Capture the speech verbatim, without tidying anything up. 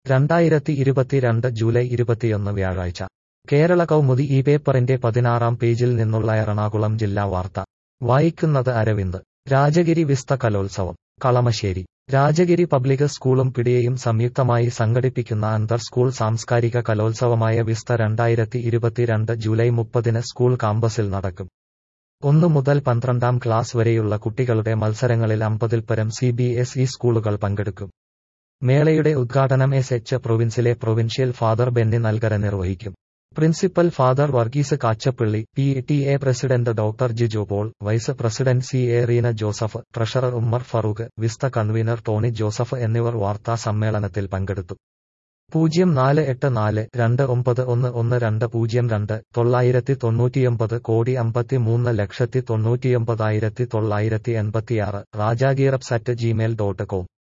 രണ്ടായിരത്തി ഇരുപത്തിരണ്ട് ജൂലൈ ഇരുപത്തിയൊന്ന് വ്യാഴാഴ്ച കേരള കൗമുദി ഈ പേപ്പറിന്റെ പതിനാറാം പേജിൽ നിന്നുള്ള എറണാകുളം ജില്ലാ വാർത്ത വായിക്കുന്നത് അരവിന്ദ്. രാജഗിരി വിസ്ത കലോത്സവം കളമശ്ശേരി. രാജഗിരി പബ്ലിക് സ്കൂളും പിടിയയും സംയുക്തമായി സംഘടിപ്പിക്കുന്ന അന്തർ സ്കൂൾ സാംസ്കാരിക കലോത്സവമായ വിസ്ത രണ്ടായിരത്തി ഇരുപത്തിരണ്ട് ജൂലൈ മുപ്പതിന് സ്കൂൾ കാമ്പസിൽ നടക്കും. ഒന്നു മുതൽ പന്ത്രണ്ടാം ക്ലാസ് വരെയുള്ള കുട്ടികളുടെ മത്സരങ്ങളിൽ അമ്പതിൽപ്പരം സി ബി എസ് ഇ സ്കൂളുകൾ പങ്കെടുക്കും. മേളയുടെ ഉദ്ഘാടനം എസ് എച്ച് പ്രൊവിൻസിലെ പ്രൊവിൻഷ്യൽ ഫാദർ ബെന്നി നൽകര നിർവഹിക്കും. Principal father Varghese Kachappilly, P T A president doctor Jijo Paul, vice president C A Reena Joseph, treasurer Ummer Farooq, Vista convener Tony Joseph എന്നിവർ വാർത്താ സമ്മേളനത്തിൽ പങ്കെടുത്തു. പൂജ്യം നാല് എട്ട് നാല് രണ്ട് ഒമ്പത് ഒന്ന് ഒന്ന് രണ്ട് പൂജ്യം രണ്ട് തൊള്ളായിരത്തി തൊണ്ണൂറ്റിയൊമ്പത് കോടി അമ്പത്തിമൂന്ന് ലക്ഷത്തി തൊണ്ണൂറ്റിയൊമ്പതായിരത്തി തൊള്ളായിരത്തി എൺപത്തിയാറ് രാജാഗീറബ്സ് അറ്റ് ജിമെയിൽ ഡോട്ട് കോം